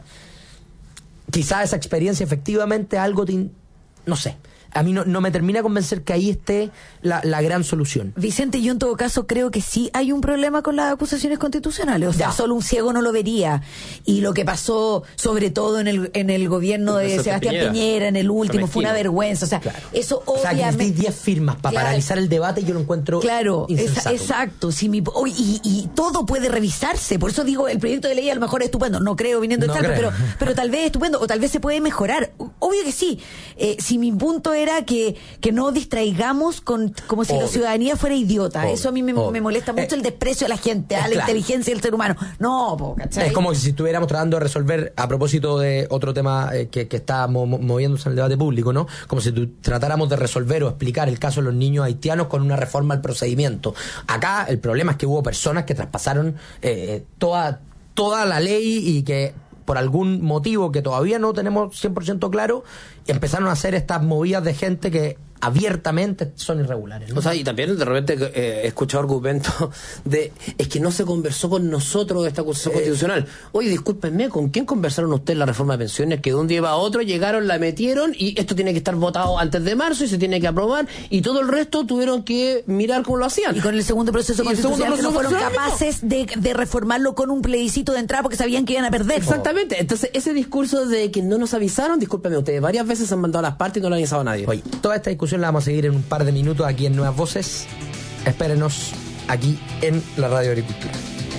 Quizá esa experiencia efectivamente algo te in- no sé. A mí no, no me termina de convencer que ahí esté la, la gran solución. Vicente, yo en todo caso creo que sí hay un problema con las acusaciones constitucionales. O sea, Ya. solo un ciego no lo vería. Y lo que pasó, sobre todo en el en el gobierno de Eso Sebastián Piñera. Piñera, en el último, Fue fue una mezquino. vergüenza. O sea, Claro. eso O sea, que obviamente... necesitas diez firmas para Claro. paralizar el debate y yo lo encuentro Claro, esa- insensato. exacto. Si mi, oh, y, y todo puede revisarse. Por eso digo, el proyecto de ley a lo mejor es estupendo. No creo viniendo de No Talpa, creo. pero, pero tal vez es estupendo o tal vez se puede mejorar. Obvio que sí. Eh, si mi punto era que, que no distraigamos con como si Obvio. la ciudadanía fuera idiota. Obvio, Eso a mí me, obvio. me molesta mucho, Eh, el desprecio a la gente, a la claro. inteligencia del ser humano. No, po, ¿cachai? Es como si estuviéramos tratando de resolver, a propósito de otro tema eh, que, que está mo- mo- moviéndose en el debate público, ¿no? Como si tu- tratáramos de resolver o explicar el caso de los niños haitianos con una reforma al procedimiento. Acá el problema es que hubo personas que traspasaron eh, toda, toda la ley y que por algún motivo que todavía no tenemos cien por ciento claro, empezaron a hacer estas movidas de gente que abiertamente son irregulares, ¿no? O sea, y también de repente eh, he escuchado argumentos de es que no se conversó con nosotros esta acusación Eh, constitucional. Oye, discúlpenme, ¿con quién conversaron ustedes en la reforma de pensiones? Que de un día a otro llegaron, la metieron y esto tiene que estar votado antes de marzo y se tiene que aprobar y todo el resto tuvieron que mirar cómo lo hacían. Y con el segundo proceso Y el segundo constitucional que no fueron proceso capaces de, de reformarlo con un plebiscito de entrada porque sabían que iban a perder. Exactamente. Entonces, ese discurso de que no nos avisaron, discúlpenme, ustedes varias veces han mandado a las partes y no lo han avisado a nadie. Oye, toda esta discusión la vamos a seguir en un par de minutos aquí en Nuevas Voces. Espérenos aquí en la Radio Agricultura.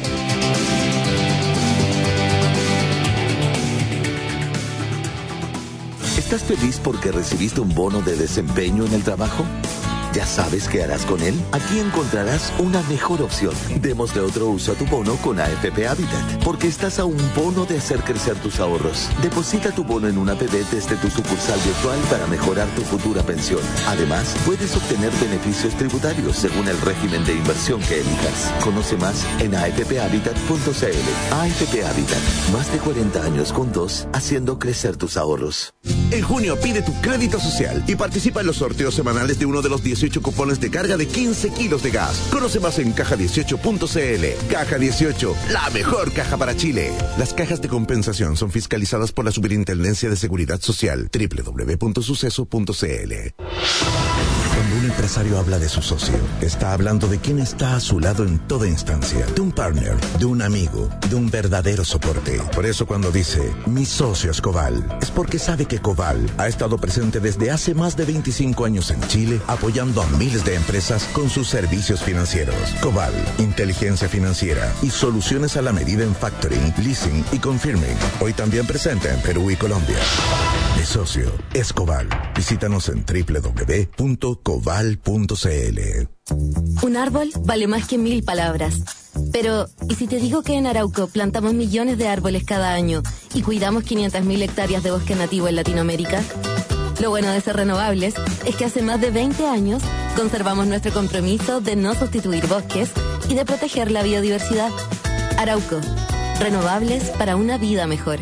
¿Estás feliz porque recibiste un bono de desempeño en el trabajo? ¿Ya sabes qué harás con él? Aquí encontrarás una mejor opción. Démosle otro uso a tu bono con A F P Habitat, porque estás a un bono de hacer crecer tus ahorros. Deposita tu bono en una A P B desde tu sucursal virtual para mejorar tu futura pensión. Además, puedes obtener beneficios tributarios según el régimen de inversión que elijas. Conoce más en a f p habitat punto c l. A F P Habitat, más de cuarenta años juntos, haciendo crecer tus ahorros. En junio pide tu crédito social y participa en los sorteos semanales de uno de los dieciocho cupones de carga de quince kilos de gas. Conoce más en caja dieciocho punto c l. Caja dieciocho, la mejor caja para Chile. Las cajas de compensación son fiscalizadas por la Superintendencia de Seguridad Social. doble u doble u doble u punto suceso punto c l. Cuando un empresario habla de su socio, está hablando de quien está a su lado en toda instancia. De un partner, de un amigo, de un verdadero soporte. Por eso cuando dice, mi socio es Coval, es porque sabe que Coval ha estado presente desde hace más de veinticinco años en Chile, apoyando a miles de empresas con sus servicios financieros. Coval, inteligencia financiera y soluciones a la medida en factoring, leasing y confirming. Hoy también presente en Perú y Colombia. Mi socio es Coval. Visítanos en doble u doble u doble u punto coval punto c l. Un árbol vale más que mil palabras. Pero, ¿y si te digo que en Arauco plantamos millones de árboles cada año y cuidamos quinientas mil hectáreas de bosque nativo en Latinoamérica? Lo bueno de ser renovables es que hace más de veinte años conservamos nuestro compromiso de no sustituir bosques y de proteger la biodiversidad. Arauco, renovables para una vida mejor.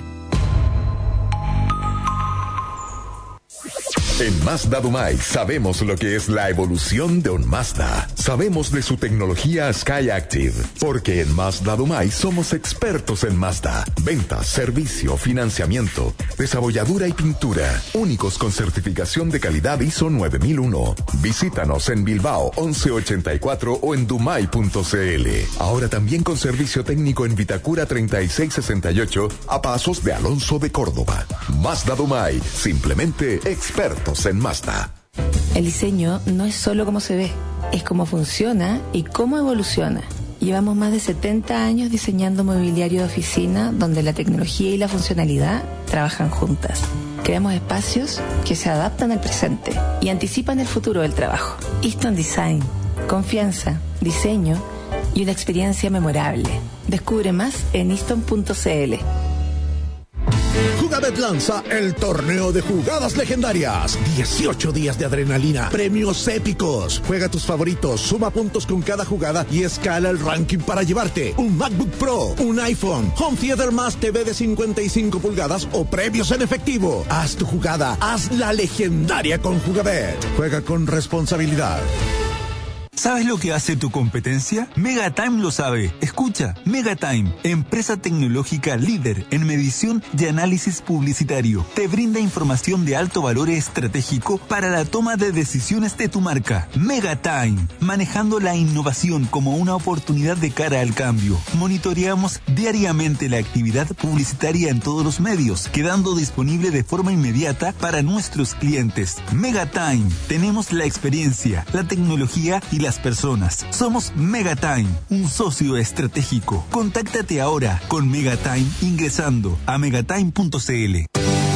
En Mazda Dumay sabemos lo que es la evolución de un Mazda. Sabemos de su tecnología SkyActiv, porque en Mazda Dumay somos expertos en Mazda. Ventas, servicio, financiamiento, desabolladura y pintura. Únicos con certificación de calidad I S O nueve mil uno. Visítanos en Bilbao once ochenta y cuatro o en dumay punto c l. Ahora también con servicio técnico en Vitacura treinta y seis sesenta y ocho a pasos de Alonso de Córdoba. Mazda Dumay, simplemente expertos en Mazda. El diseño no es solo cómo se ve, es cómo funciona y cómo evoluciona. Llevamos más de setenta años diseñando mobiliario de oficina donde la tecnología y la funcionalidad trabajan juntas. Creamos espacios que se adaptan al presente y anticipan el futuro del trabajo. Easton Design, confianza, diseño y una experiencia memorable. Descubre más en easton punto c l. Jugabet lanza el torneo de jugadas legendarias. dieciocho días de adrenalina, premios épicos. Juega tus favoritos, suma puntos con cada jugada y escala el ranking para llevarte un MacBook Pro, un iPhone, Home Theater más T V de cincuenta y cinco pulgadas o premios en efectivo. Haz tu jugada, haz la legendaria con Jugabet. Juega con responsabilidad. ¿Sabes lo que hace tu competencia? Megatime lo sabe. Escucha, Megatime, empresa tecnológica líder en medición y análisis publicitario, te brinda información de alto valor estratégico para la toma de decisiones de tu marca. Megatime, manejando la innovación como una oportunidad de cara al cambio. Monitoreamos diariamente la actividad publicitaria en todos los medios, quedando disponible de forma inmediata para nuestros clientes. Megatime, tenemos la experiencia, la tecnología y las personas. Somos Megatime, un socio estratégico. Contáctate ahora con Megatime ingresando a megatime punto c l.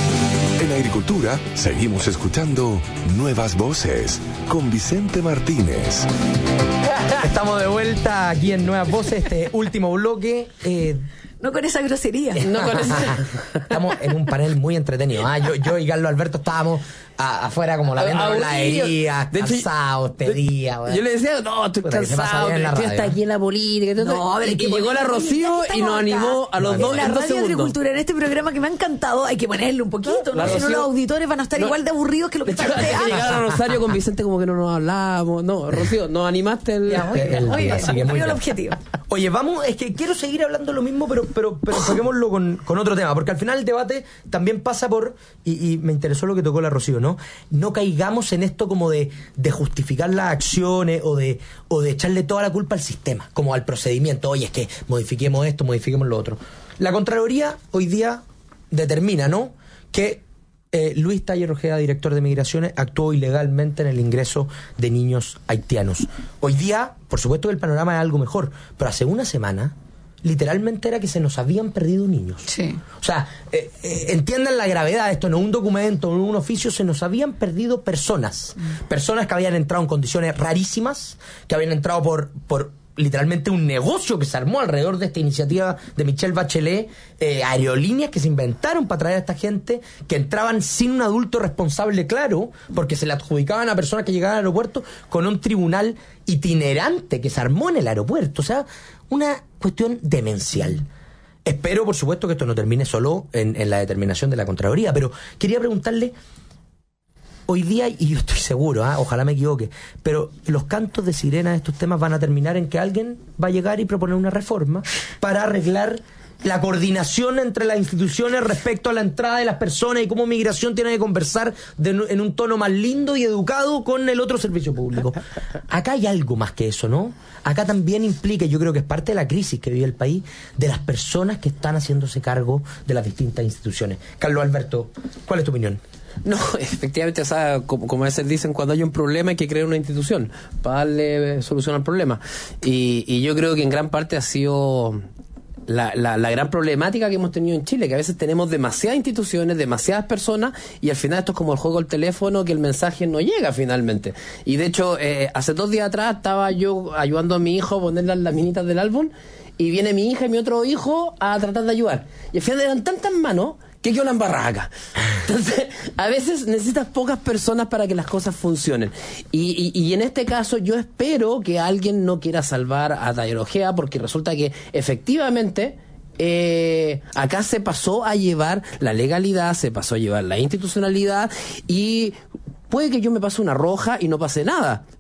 En agricultura, seguimos escuchando Nuevas Voces con Vicente Martínez. Estamos de vuelta aquí en Nuevas Voces, este último bloque. Eh, No con esa grosería. No con esa. Estamos en un panel muy entretenido. ¿ah? Yo, yo y Carlos Alberto estábamos a, afuera como la viendo la herida, cansados, te día. Yo le decía, no, estoy Puta, cansado, que estoy hasta aquí en la política. No, no, a ver, y que llegó la Rocío y nos animó a los dos en la en dos radio segundos. Agricultura, en este programa que me ha encantado, hay que ponerle un poquito, ¿no? Si no, los auditores van a estar no, igual de aburridos que lo que están ustedes. Que llegar a Rosario con Vicente como que no nos hablamos. No, Rocío, nos animaste el... Ya, muy bien, muy bien, muy bien el objetivo. Oye, vamos, es que quiero seguir hablando lo mismo, pero pero pero enfoquémoslo con, con otro tema, porque al final el debate también pasa por, y, y me interesó lo que tocó la Rocío, ¿no? No caigamos en esto como de, de justificar las acciones o de, o de echarle toda la culpa al sistema, como al procedimiento. Oye, es que modifiquemos esto, modifiquemos lo otro. La Contraloría hoy día determina, ¿no?, que eh, Luis Taller Ojeda, director de Migraciones, actuó ilegalmente en el ingreso de niños haitianos. Hoy día, por supuesto que el panorama es algo mejor, pero hace una semana literalmente era que se nos habían perdido niños. Sí. O sea, eh, eh, entiendan la gravedad de esto, no un documento, no un oficio, se nos habían perdido personas. Mm. Personas que habían entrado en condiciones rarísimas, que habían entrado por... por literalmente un negocio que se armó alrededor de esta iniciativa de Michelle Bachelet, eh, aerolíneas que se inventaron para traer a esta gente, que entraban sin un adulto responsable claro, porque se le adjudicaban a personas que llegaban al aeropuerto con un tribunal itinerante que se armó en el aeropuerto. O sea, una cuestión demencial. Espero, por supuesto, que esto no termine solo en, en la determinación de la Contraloría, pero quería preguntarle... Hoy día, y yo estoy seguro, ¿eh? Ojalá me equivoque, pero los cantos de sirena de estos temas van a terminar en que alguien va a llegar y proponer una reforma para arreglar la coordinación entre las instituciones respecto a la entrada de las personas y cómo migración tiene que conversar de, en un tono más lindo y educado con el otro servicio público. Acá hay algo más que eso, ¿no? Acá también implica, yo creo que es parte de la crisis que vive el país, de las personas que están haciéndose cargo de las distintas instituciones. Carlos Alberto, ¿cuál es tu opinión? No, efectivamente, o sea, como, como a veces dicen, cuando hay un problema hay que crear una institución para darle solución al problema. Y, y yo creo que en gran parte ha sido la, la, la gran problemática que hemos tenido en Chile, que a veces tenemos demasiadas instituciones, demasiadas personas, y al final esto es como el juego del teléfono, que el mensaje no llega finalmente. Y de hecho, eh, hace dos días atrás estaba yo ayudando a mi hijo a poner las laminitas del álbum, y viene mi hija y mi otro hijo a tratar de ayudar. Y al final eran tantas manos que quedó la embarrada acá. Entonces, a veces necesitas pocas personas para que las cosas funcionen. Y, y, y en este caso yo espero que alguien no quiera salvar a Taller Ojeda, porque resulta que efectivamente eh, acá se pasó a llevar la legalidad, se pasó a llevar la institucionalidad, y puede que yo me pase una roja y no pase nada,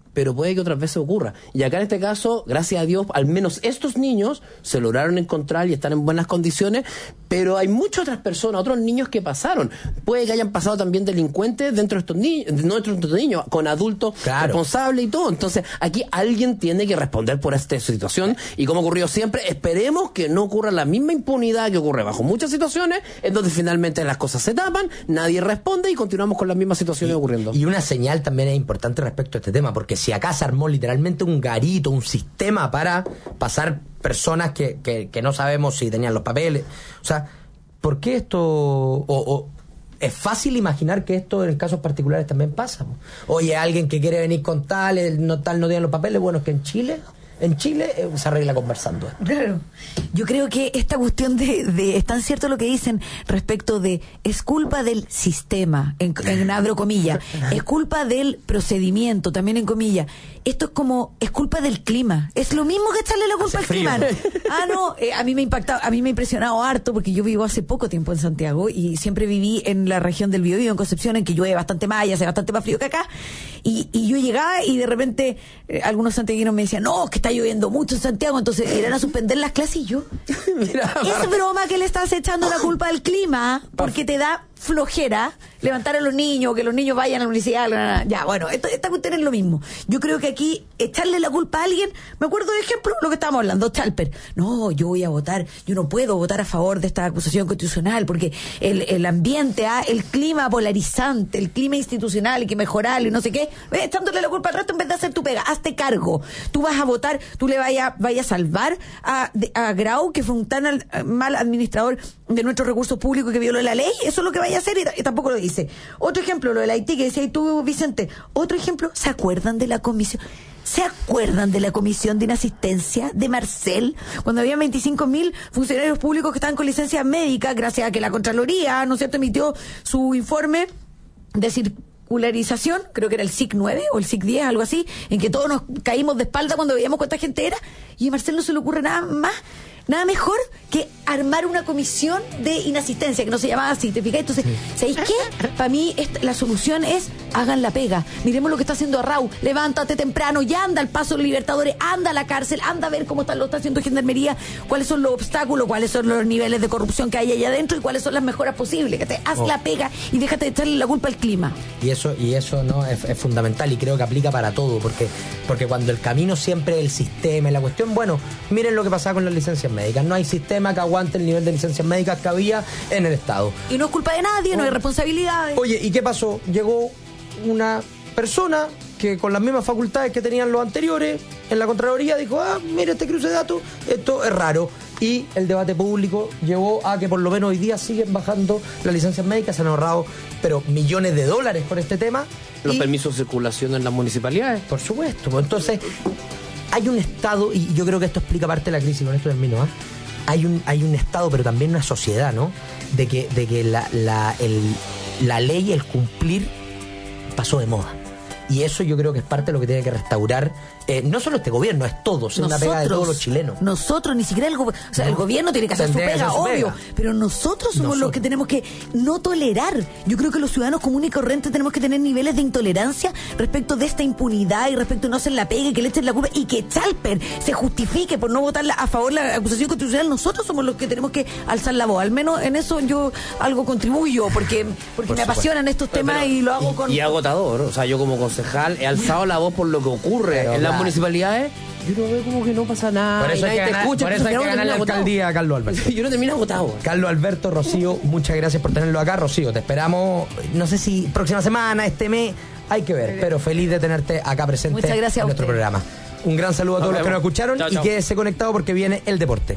pero puede que otras veces ocurra. Y acá en este caso, gracias a Dios, al menos estos niños se lograron encontrar y están en buenas condiciones, pero hay muchas otras personas, otros niños que pasaron. Puede que hayan pasado también delincuentes dentro de estos niños, no dentro de estos niños, con adultos Claro. responsables y todo. Entonces, aquí alguien tiene que responder por esta situación, y como ocurrió siempre, esperemos que no ocurra la misma impunidad que ocurre bajo muchas situaciones, en donde finalmente las cosas se tapan, nadie responde y continuamos con las mismas situaciones ocurriendo. Y una señal también es importante respecto a este tema, porque si acá se armó literalmente un garito, un sistema para pasar personas que, que, que no sabemos si tenían los papeles, o sea, ¿por qué esto? O, o es fácil imaginar que esto en casos particulares también pasa. Oye, alguien que quiere venir con tal, el no tal no tiene los papeles, bueno, es que en Chile... En Chile eh, se arregla conversando. Claro. Yo creo que esta cuestión de, de es tan cierto lo que dicen respecto de es culpa del sistema, en, en abro comillas, es culpa del procedimiento, también en comillas. Esto es como, es culpa del clima. Es lo mismo que echarle la culpa Hace al frío. clima. Ah, no, eh, a mí me ha impactado, a mí me ha impresionado harto porque yo vivo hace poco tiempo en Santiago y siempre viví en la región del Biobío, en Concepción, en que llueve bastante más y hace bastante más frío que acá. Y, y yo llegaba y de repente eh, algunos santiaguinos me decían, no, es que está lloviendo mucho en Santiago, entonces irán a suspender las clases y yo. Mira, Es broma que le estás echando la culpa al clima porque te da flojera levantar a los niños, que los niños vayan a la universidad. La, la, la. Ya, bueno, esto, esta cuestión es lo mismo. Yo creo que aquí echarle la culpa a alguien, me acuerdo de ejemplo lo que estábamos hablando, Chalper. No, yo voy a votar, yo no puedo votar a favor de esta acusación constitucional porque el, el ambiente, ah, el clima polarizante, el clima institucional, hay que mejorarlo y no sé qué, eh, echándole la culpa al resto en vez de hacer tu pega. Hazte cargo. Tú vas a votar, tú le vayas vaya a salvar a, a Grau, que fue un tan al, mal administrador de nuestros recursos públicos que violó la ley. Eso es lo que vaya a hacer y, y tampoco lo dice. Otro ejemplo, lo del Haití, que decías tú, Vicente. Otro ejemplo, ¿se acuerdan de la comisión? ¿Se acuerdan de la comisión de inasistencia de Marcel? Cuando había veinticinco mil funcionarios públicos que estaban con licencia médica, gracias a que la Contraloría, ¿no es cierto?, emitió su informe de circularización, creo que era el S I C nueve o el S I C diez, algo así, en que todos nos caímos de espalda cuando veíamos cuánta gente era, y a Marcel no se le ocurre nada más, nada mejor que armar una comisión de inasistencia, que no se llamaba así, ¿te fijas? Entonces, ¿sabéis qué? Para mí esta, la solución es, hagan la pega. Miremos lo que está haciendo Arrau, levántate temprano, ya anda al Paso de los Libertadores, anda a la cárcel, anda a ver cómo está, lo está haciendo Gendarmería, cuáles son los obstáculos, cuáles son los niveles de corrupción que hay allá adentro y cuáles son las mejoras posibles. Que te haz Oh. la pega y déjate de echarle la culpa al clima. Y eso, y eso no es, es fundamental y creo que aplica para todo, porque, porque cuando el camino siempre es el sistema y la cuestión, bueno, miren lo que pasaba con las licencias médicas. No hay sistema que aguante el nivel de licencias médicas que había en el Estado. Y no es culpa de nadie, no hay responsabilidades. Oye, ¿y qué pasó? Llegó una persona que con las mismas facultades que tenían los anteriores en la Contraloría dijo, ah, mira este cruce de datos, esto es raro. Y el debate público llevó a que por lo menos hoy día siguen bajando las licencias médicas, se han ahorrado pero millones de dólares con este tema. Los y, permisos de circulación en las municipalidades. Por supuesto, pues entonces hay un Estado, y yo creo que esto explica parte de la crisis, con esto termino, ¿eh? Hay un, hay un Estado, pero también una sociedad, ¿no? De que, de que la, la, el, la ley, el cumplir, pasó de moda. Y eso yo creo que es parte de lo que tiene que restaurar, eh, no solo este gobierno, es todo, es una pega de todos los chilenos. Nosotros, ni siquiera el gobierno, o sea, No. el gobierno tiene que hacer su Tendría que pega, hacer su obvio, pega. pero nosotros somos Nosotros. los que tenemos que no tolerar. Yo creo que los ciudadanos comunes y corrientes tenemos que tener niveles de intolerancia respecto de esta impunidad y respecto de no hacer la pega y que le echen la culpa y que Chalper se justifique por no votar la- a favor de la acusación constitucional. Nosotros somos los que tenemos que alzar la voz. Al menos en eso yo algo contribuyo, porque, porque Por me supuesto. apasionan estos temas y lo hago con... Y agotador, o sea, yo como concejal he alzado la voz por lo que ocurre Pero en las claro. municipalidades. Yo no veo como que no pasa nada. Por eso y hay que nadie te ganar, escucha, por eso hay entonces que al final ganar la uno termina alcaldía a Carlos Alberto. agotado. Yo no termino agotado. Carlos Alberto, Rocío, muchas gracias por tenerlo acá. Rocío, te esperamos, no sé si próxima semana, este mes, hay que ver, pero feliz de tenerte acá presente Muchas gracias en a nuestro usted. programa. Un gran saludo a todos Nos los que nos vemos. escucharon Chao, y chao. quédese conectado porque viene el deporte.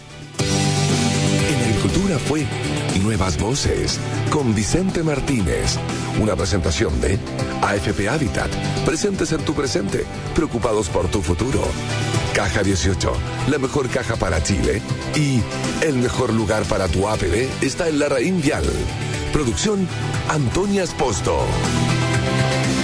En Agricultura fue Nuevas Voces con Vicente Martínez. Una presentación de A F P Habitat. Presentes en tu presente, preocupados por tu futuro. Caja dieciocho, la mejor caja para Chile. Y el mejor lugar para tu A P B está en la Raín Vial. Producción Antonia Esposto.